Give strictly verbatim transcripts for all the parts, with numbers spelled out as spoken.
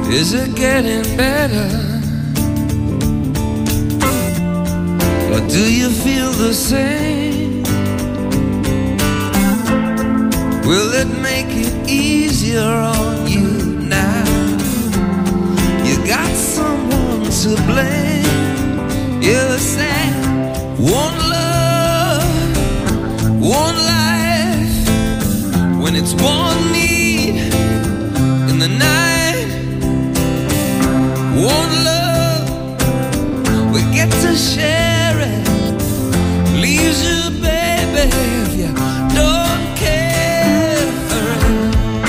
Is it getting better? Or do you feel the same? Will it make it easier on you now? You got someone to blame. You said one love, one life. When it's one need in the night, one love, we get to share it. Leaves you, baby, if you don't care for it.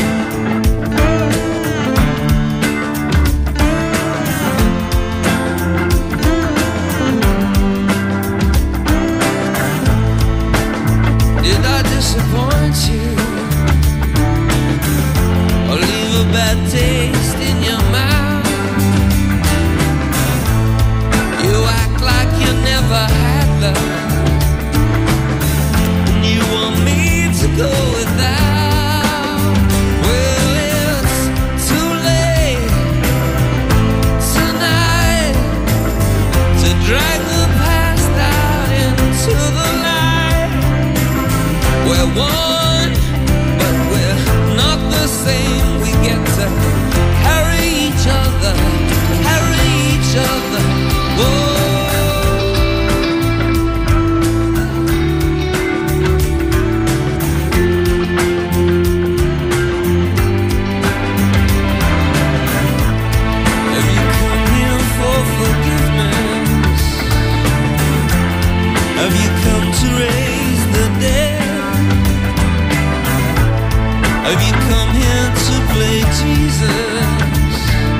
Did I disappoint you? Or leave a bad taste in your mouth? You act like you never had love, and you want me to go without. Well, it's too late tonight to drag the past out into the light. We're one, but we're not the same. We get to carry each other, carry each other. Whoa. Have you come here for forgiveness? Have you come to raise the dead? Have you come here to play Jesus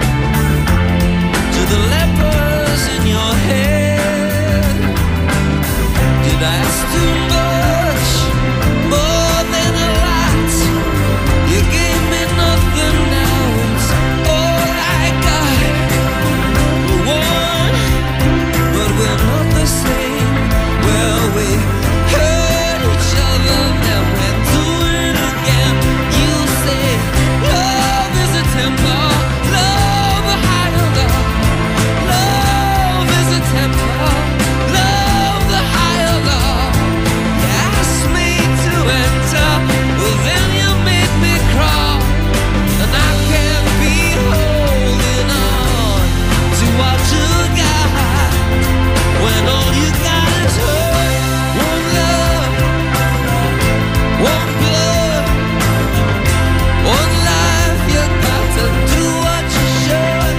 to the lepers in your head? Did I ask too much, more than a lot? You gave me nothing, now it's all I got. We're one, but we're not the same. Well, we hurt each other, now we're doing it again. You say love is a temple, love a higher love. Love is a temple, love the higher love. You asked me to enter, well then you made me crawl, and I can't be holding on to what you got when all you got is hurt. One love, one blood, one life. You got to do what you should.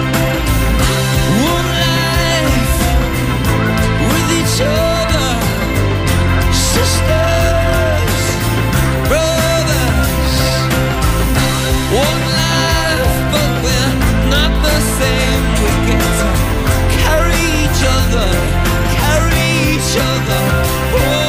One life with each other, sisters, brothers. One life, but we're not the same. We get to carry each other, carry each other. One.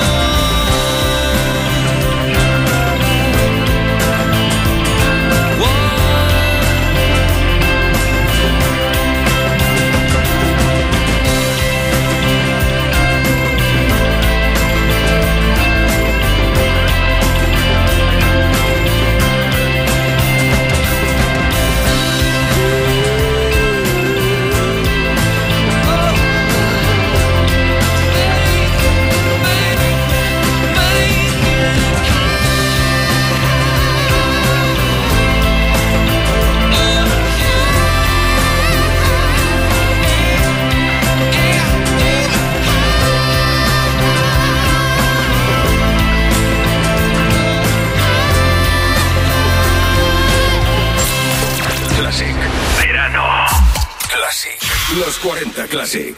Classic. Verano. Classic. Los cuarenta Classic.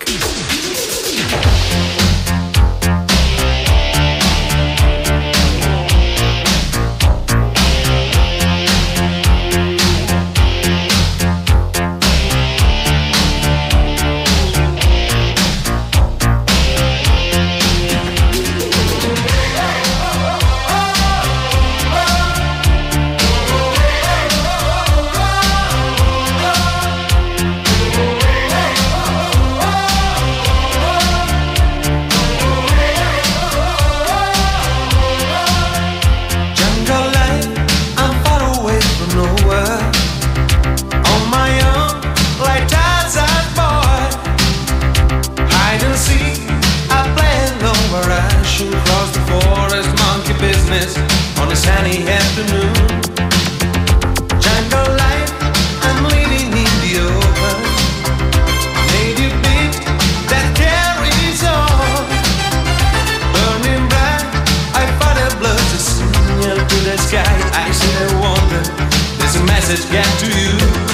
sunny afternoon. Jungle life, I'm living in the open. Native beat that carries on. Burning bright, I find a blood to signal to the sky. I see the wonder, there's a message get to you.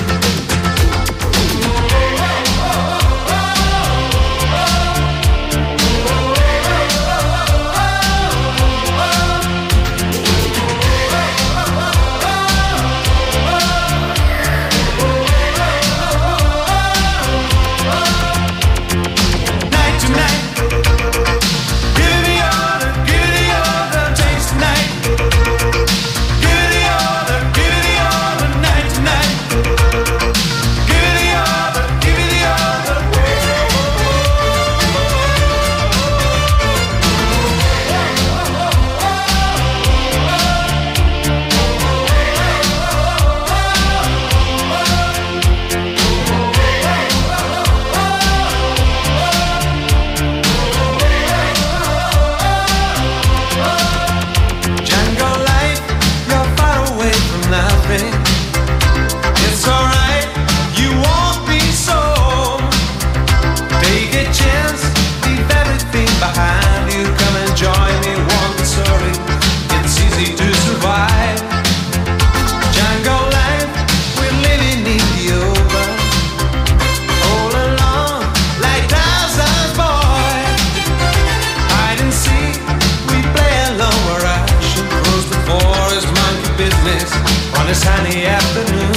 Sunny afternoon,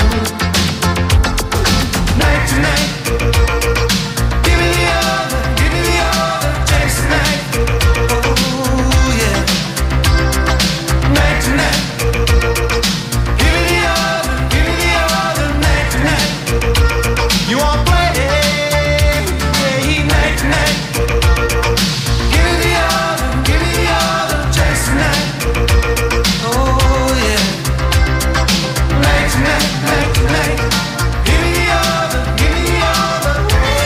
night to night. Give me the other, give me the other chance tonight. Oh yeah, night to night. Give me the other, give me the other night to night. You want play, yeah, night to night. Give me the other, give me the other chance tonight. Oh yeah. Night, night, night, night. Give me the other, give me the other.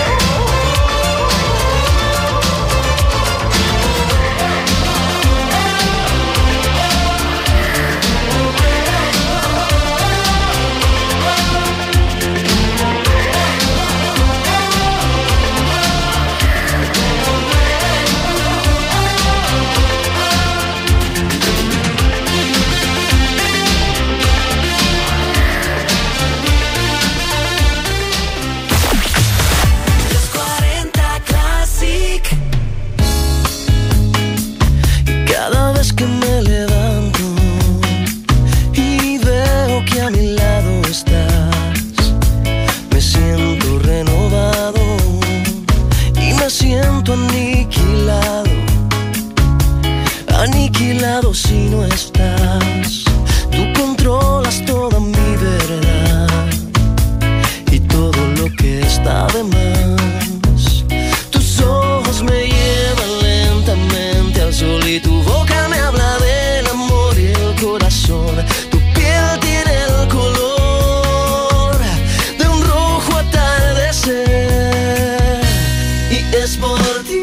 Que me levanto y veo que a mi lado estás, me siento renovado y me siento aniquilado, aniquilado si no estás. Tú controlas toda mi verdad y todo lo que está de más. Tus ojos me llevan lentamente al sol y tu boca me habla del amor y el corazón. Tu piel tiene el color de un rojo atardecer y es por ti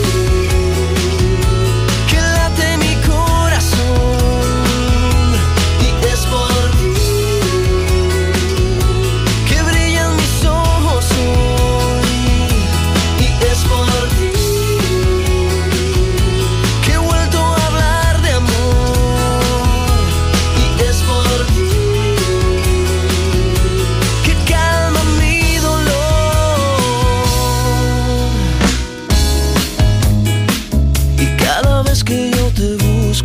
que late mi corazón y es por ti que brillan mis ojos hoy y es por ti que he vuelto a hablar de amor y es por ti que calma mi dolor y cada vez que yo te busco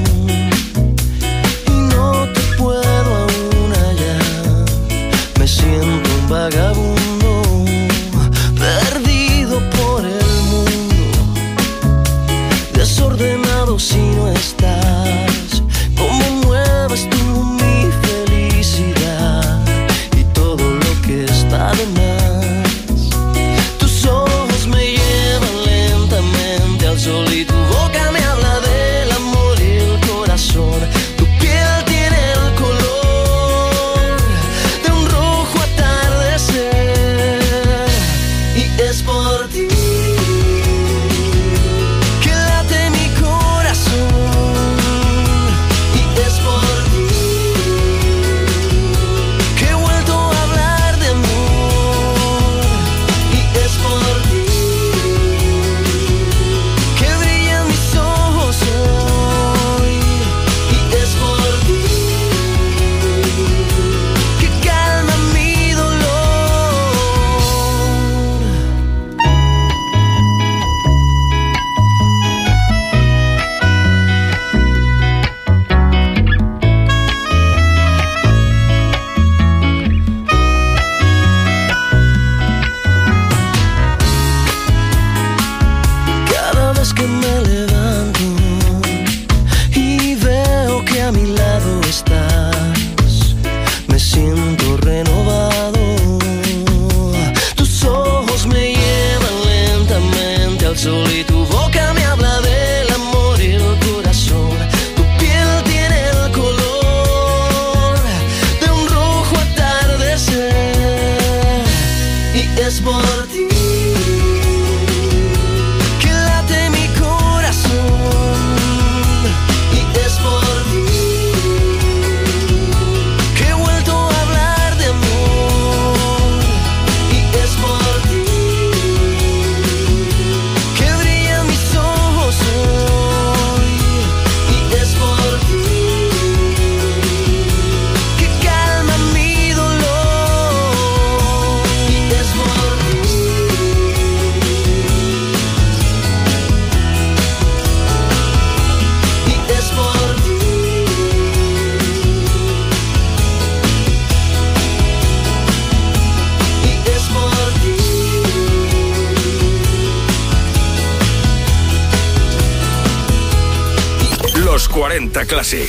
y no te puedo aún hallar, me siento un vagabundo perdido por el mundo, desordenado si no estás. Cómo mueves tú mi felicidad y todo lo que está de más. Tus ojos me llevan lentamente al sol y tu boca me habla del amor y el corazón. Tu piel tiene el color de un rojo atardecer cuarenta Classic.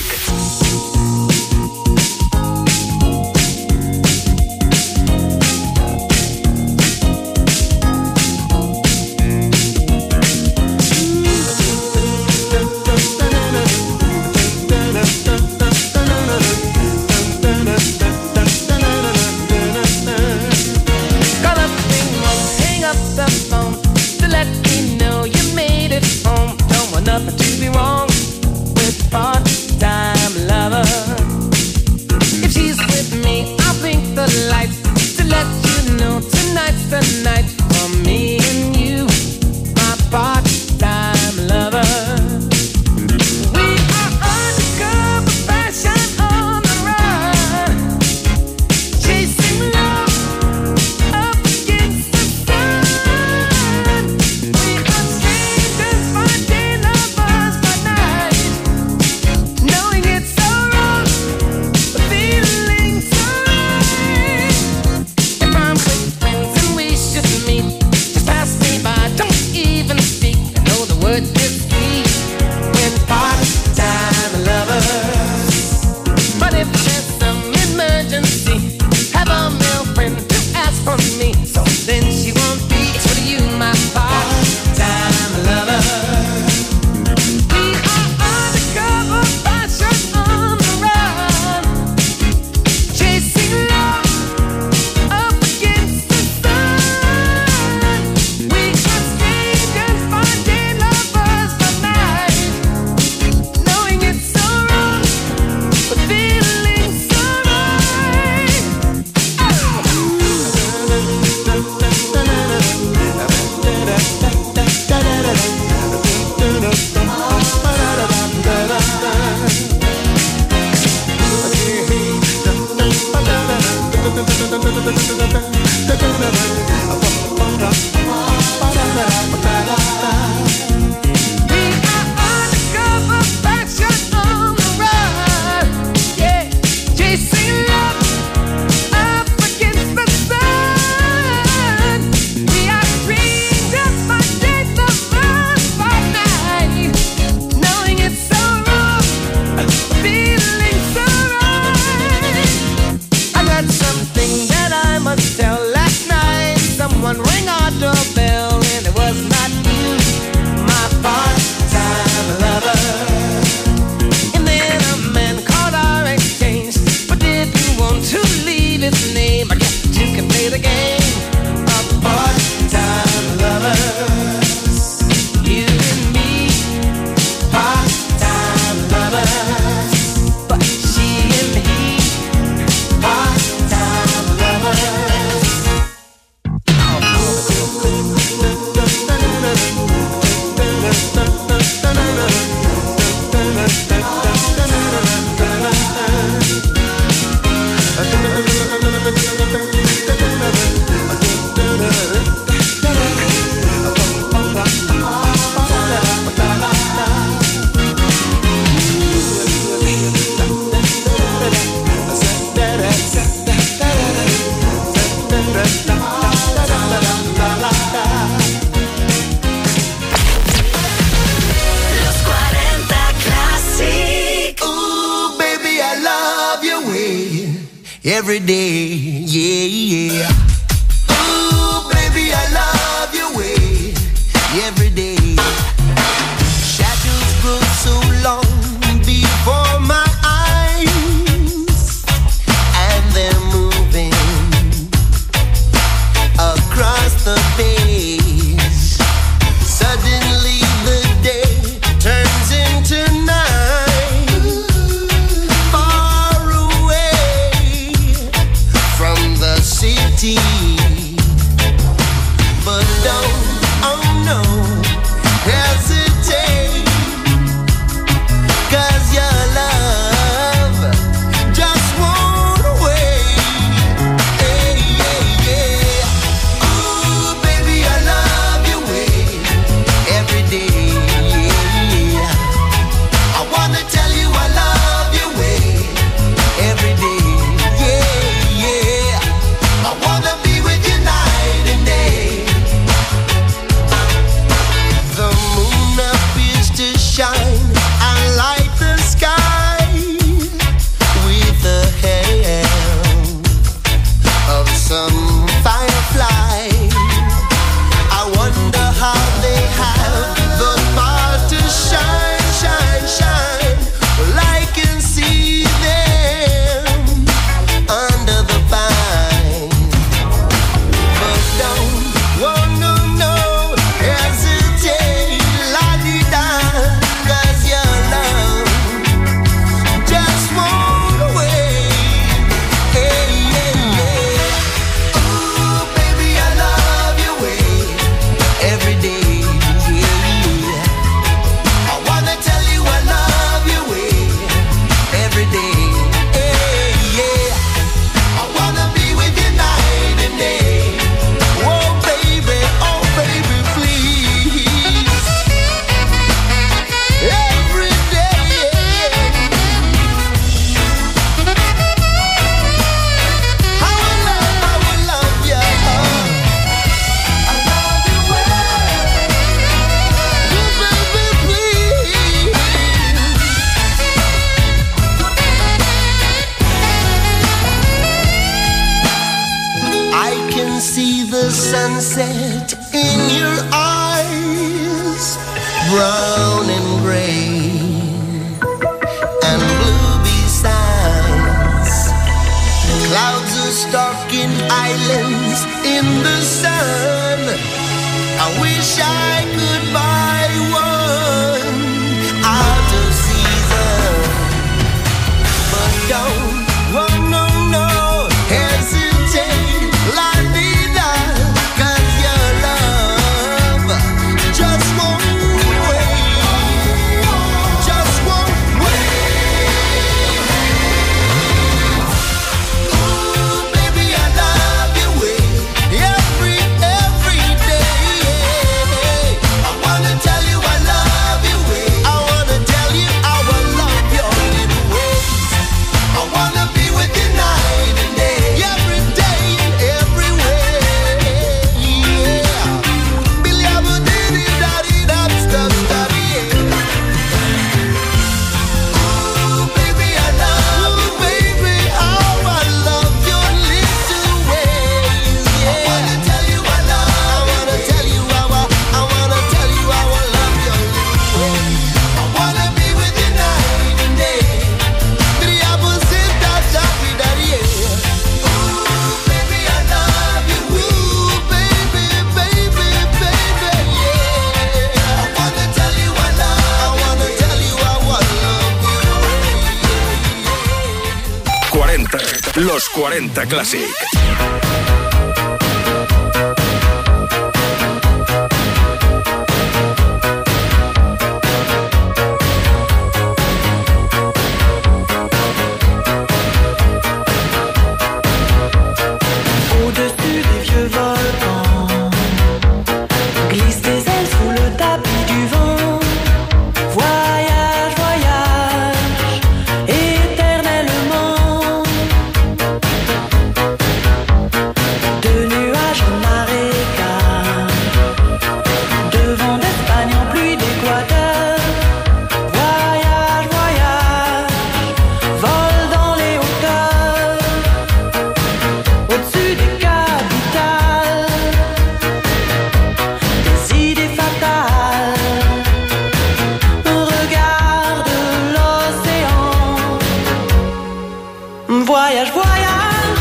To be wrong with part-time lover. If she's with me, I'll blink the lights to let you know tonight's the night for me and you, my part-time lover. We are undercover fashion on the run, chasing love up against the sun. We are strangers finding lovers by night, knowing it's so wrong, but feeling so right. If I'm with friends and we should meet, just pass me by, don't even speak. I know the word is sweet when part-time lovers. But if there's some emergency, have a male friend to ask for me, so then she won't be. It's for you, my part-time lover. We are undercover fashion on the run, chasing love up against the sun. We are strangers finding lovers by night, knowing it's so wrong, but feeling so right. We are undercover fashion on the run, yeah, chasing love up against the sun. We are strangers finding lovers by night, knowing it's so wrong, feeling so right. I got something that I must tell. Last night someone rang our doorbell and it was not you, my part-time lover. And then a man called our exchange, but didn't want to leave his name. I guess you can play the game of part-time lovers. You and me, part-time lovers. But she and he, part-time lovers. Los cuarenta Classic. Ooh, baby, I love your way every day, yeah, yeah. Ooh, baby, I love your way every day. Shadows grow so long before my eyes, and they're moving across the page. Suddenly the day turns into night, far away from the city some firefly. I wonder how they have the power to shine, shine, shine. Well, I can see them under the pine. But don't, oh no, no, hesitate, la-di-da, 'cause your love just won't wait. Hey, yeah, yeah. Ooh, baby, I love your way every day. Yeah. I wanna tell you I love your way every day. Hey, yeah. I wanna be with you night and day. Oh, baby, oh, baby, please. Every day. I will love, I will love you. I love you well. Oh, baby, please. I can see the sunset in your eyes, brown and gray and blue besides. Clouds are stalking islands in the sun. I wish I could buy one out of season. But don't, oh no, no, hesitate, la-di-da, 'cause your love just won't wait, just won't wait. Ooh, baby, I love your way every, every day. I wanna tell you I love your way. I wanna tell you how I love your little ways. I wanna be with you night and day, every day and every way. Yeah. Billy, I would diddy daddy that stuff daddy. Ooh, baby, I love you, baby. How I love your little ways. Yeah. I wanna tell you I love. I wanna tell you how I. I wanna tell you how I love your little ways. I wanna be with you night and day. Billy, I would sit that daddy daddy. Ooh, baby, I love you. Ooh, baby, baby, baby, yeah. I wanna tell you I love. I wanna tell you how I love you. cuarenta. Los cuarenta Classic. Au-dessus des vieux volcans, glisse des ailes sous le tapis du vent. Voyage, voyage, éternellement. De nuages en marécage, de vent d'Espagne en pluie d'Équateur. Voyage, voyage, vol dans les hauteurs. Au-dessus des capitales, des idées fatales. Regarde l'océan. Voyage, voyage,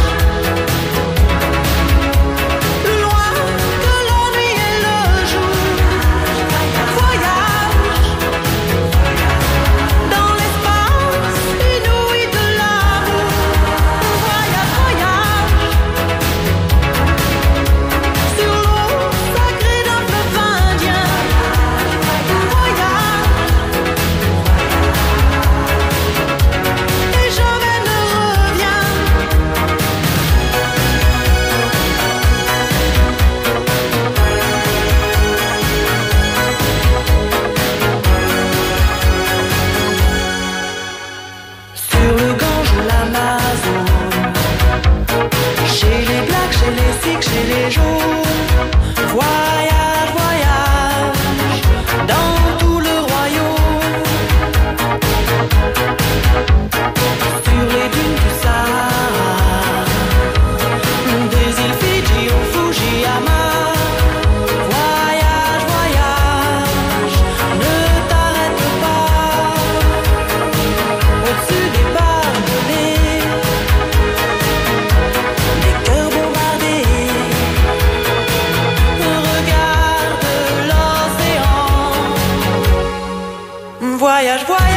loin de la nuit et le jour. Voyage, dans l'espace inouï de l'amour. Voyage, voyage, sur l'eau sacrée d'un fleuve indien. Voyage, et jamais ne reviens. Sur le Gange ou l'Amazone, chez les Blacks, chez les Sikhs, chez les Jaunes. Voyage, voyage, dans tout le royaume. Sur les dunes du Sahara, des îles Fujiyama. Voyage, voyage, ne t'arrête pas. Au-dessus des barbelés, des cœurs bombardés, regarde l'océan. Voyage, voyage.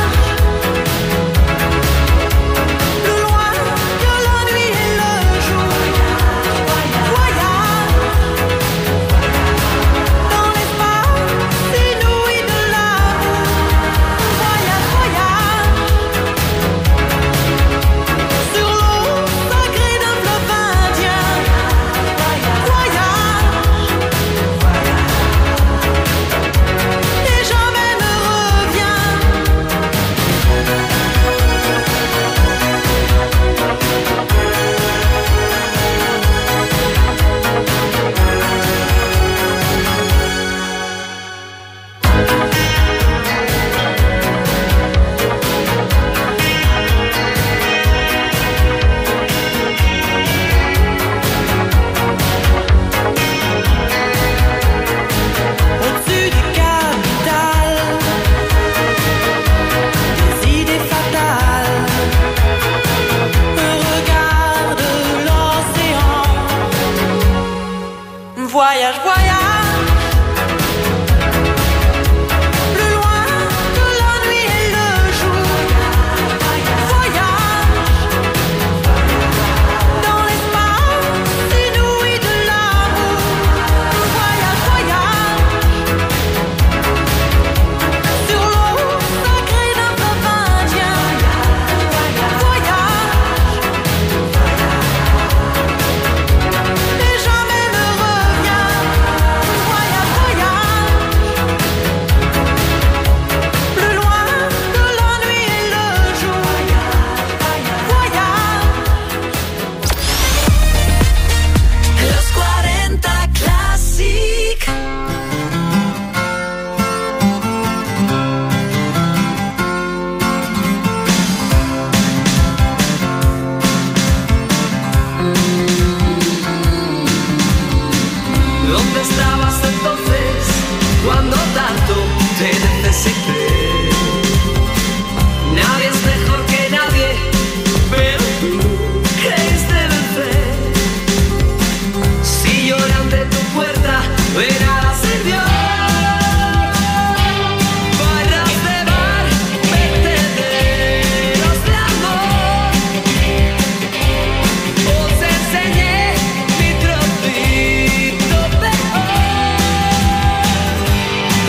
Voyage, voyage, plus loin que la nuit et le jour. Voyage, dans l'espace inouï de l'amour. Voyage, voyage, sur l'eau sacrée d'un fleuve indien. Voyage, et jamais ne reviens. Voyage, voyage, plus loin que la nuit et le jour. Voyage. Los cuarenta Classic. ¿Dónde estabas entonces cuando tanto te necesité? Nadie es mejor que nadie, pero tú creíste vencer. Si lloran de tu puerta, de nada sirvió. Barras de bar, vertederos de amor. Os enseñé mi trocito de oro.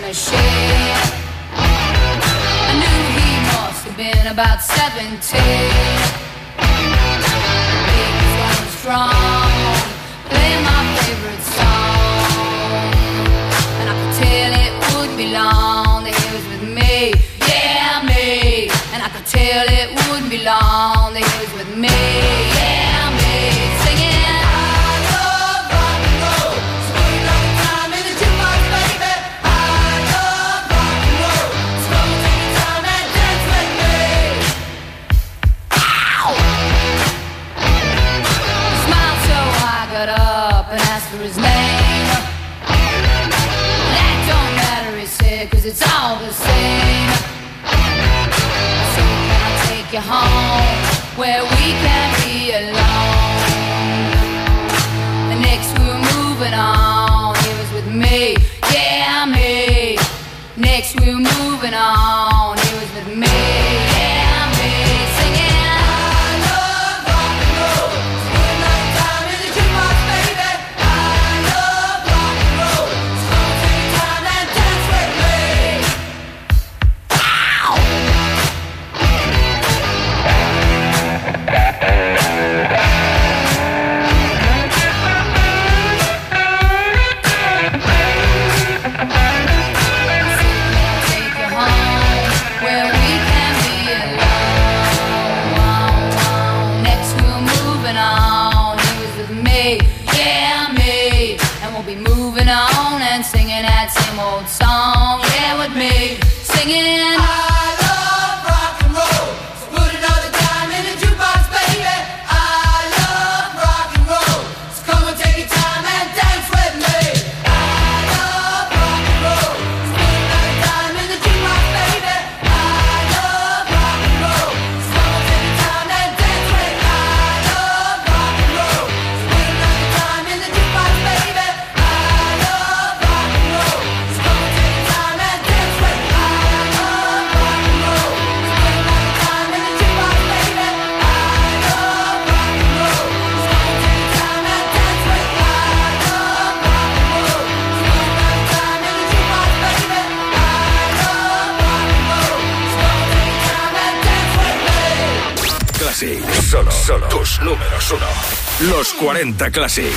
machine. I knew he must have been about seventeen. He was going strong, playing my favorite song, and I could tell it wouldn't be long that he was with me, yeah me. And I could tell it wouldn't be long that he was with me, yeah me. Singing. For his name, that don't matter, he said, cause it's all the same. So can I take you home where we can be alone? The next we were moving on, he was with me, yeah me. Next we were moving on, he was with me, yeah me. Singing. Singing that same old song, yeah, with me, singing. I love rock and roll, so put another dime in the jukebox, baby. I love rock and roll, so come and take your time and dance with me. I love rock and roll, so put another dime in the jukebox, baby. I love rock and roll, so come and take your time and dance with me. I love rock and roll, so put another dime in the jukebox, baby. Solo, solo tus números uno. Los cuarenta Classic.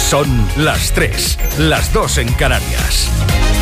Son las tres, las dos en Canarias.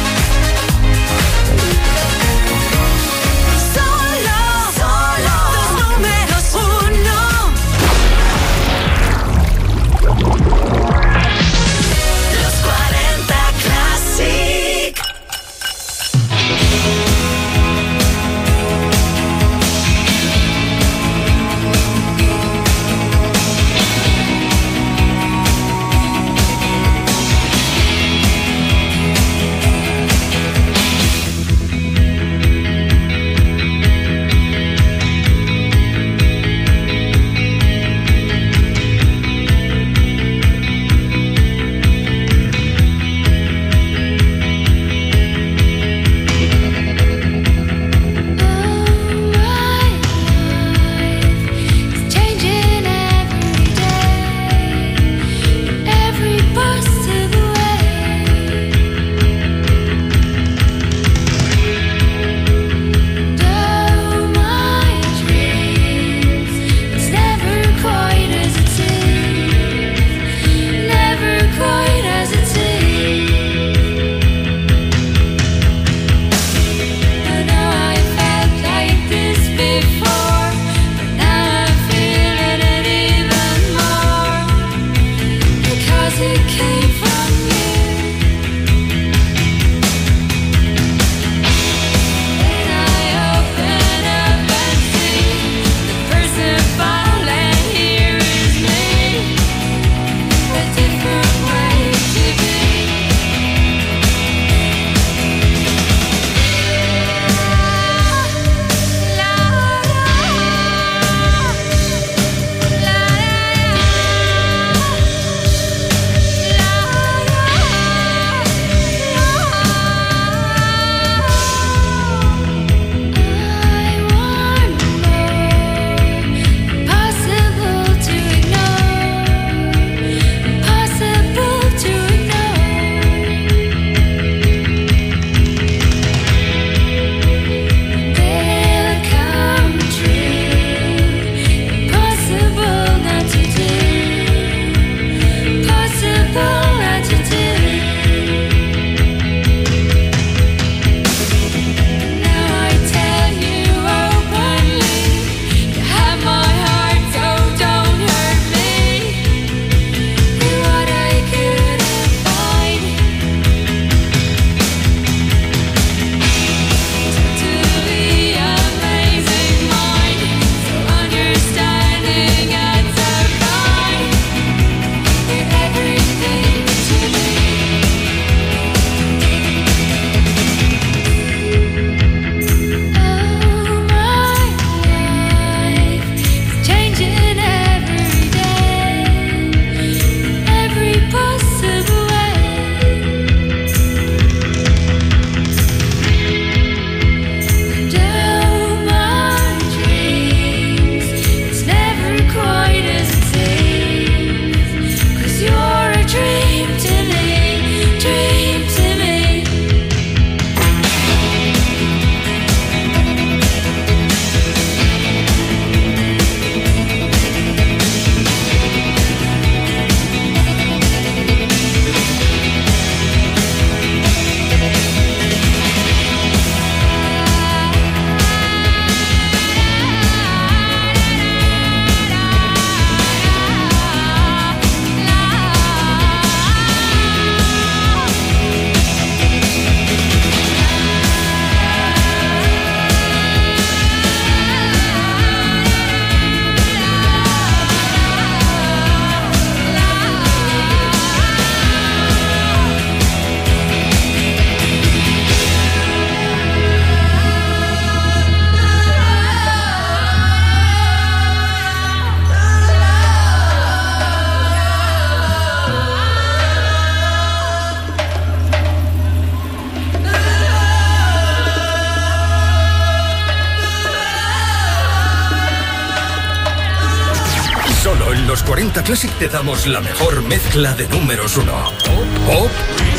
los cuarenta Classic te damos la mejor mezcla de números uno. Pop,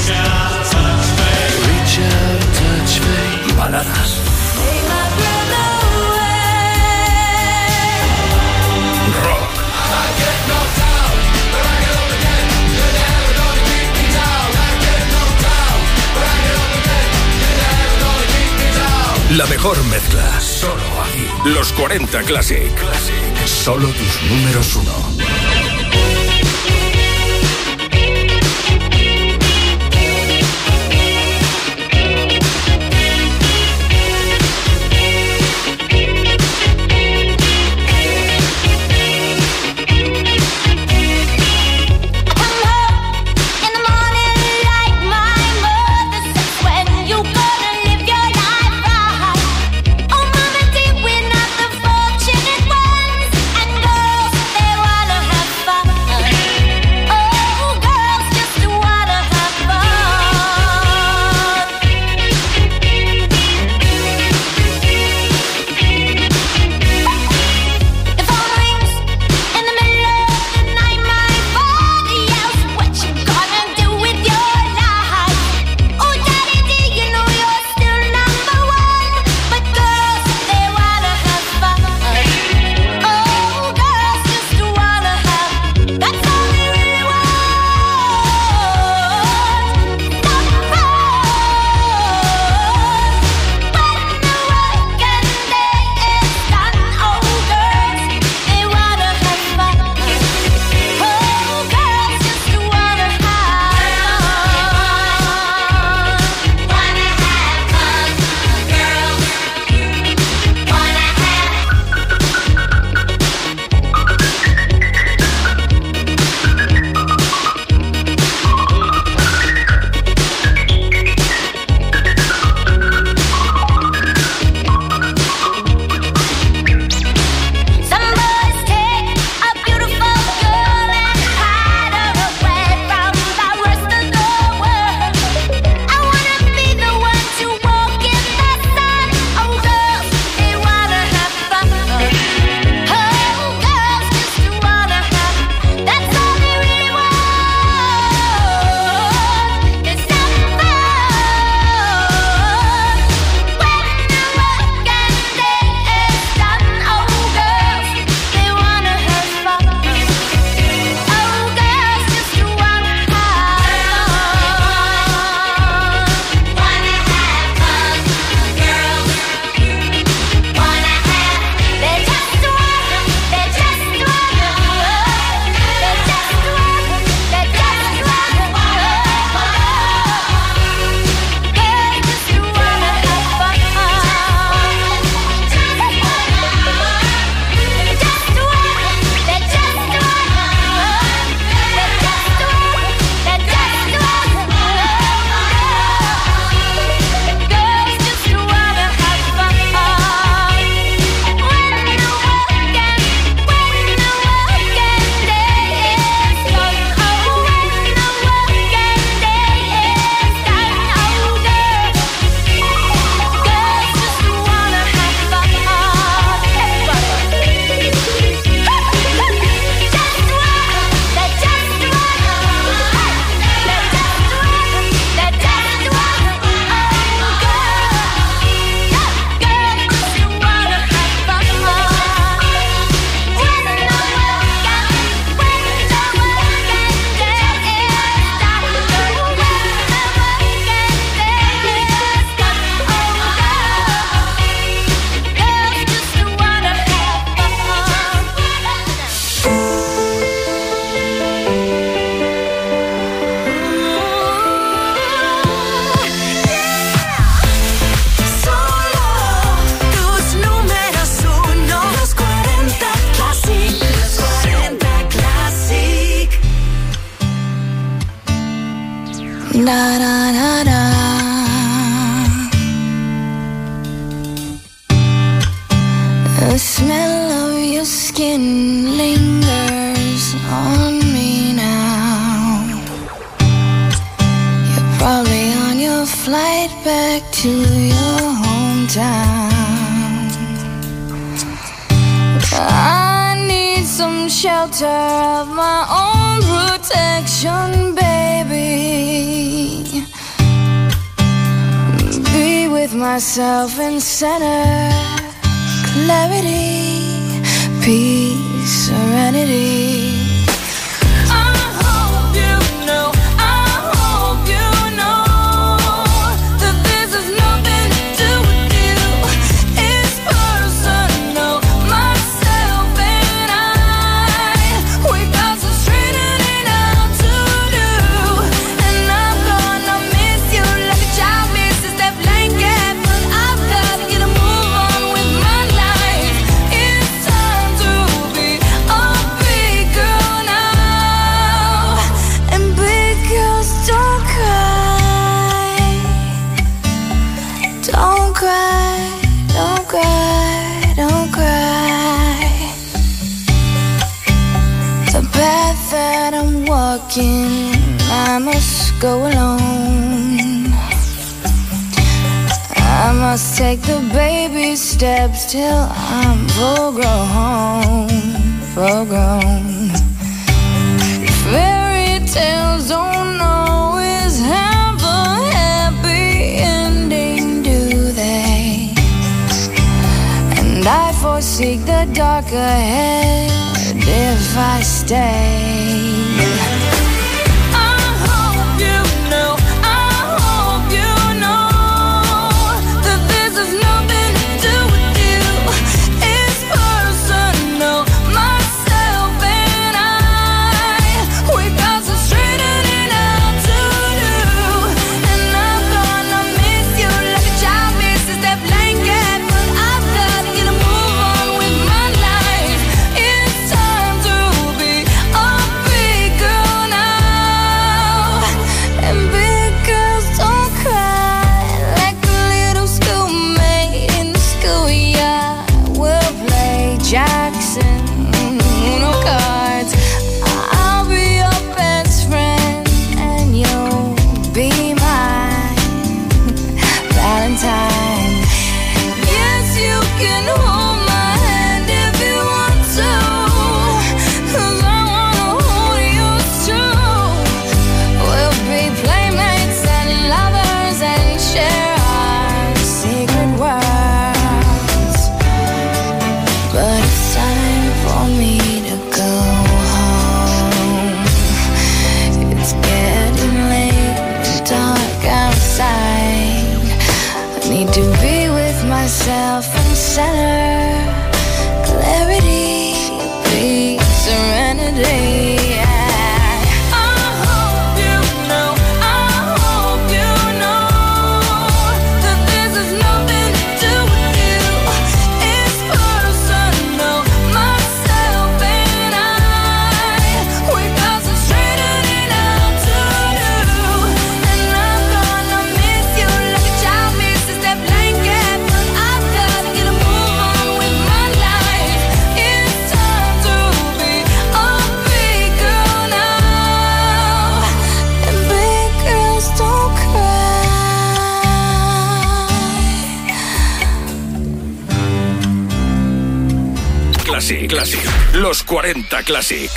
baladas, rock, La mejor mezcla, solo aquí. Los cuarenta Classic. Classic. Solo tus números uno. Da, da, da, da. The smell of your skin lingers on me now. You're probably on your flight back to your hometown. I need some shelter of my own protection, baby. Be with myself in center, clarity, peace, serenity. walking, I must go alone. I must take the baby steps till I'm full grown, full grown. Fairy tales don't always have a happy ending, do they? And I foresee the dark ahead if I stay. Myself and center, clarity, peace, serenity. Classic, Classic, los cuarenta Classic.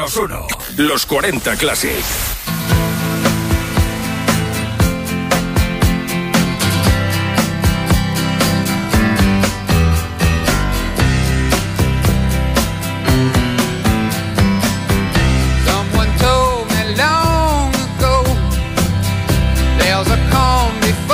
menos uno. Los cuarenta Classic.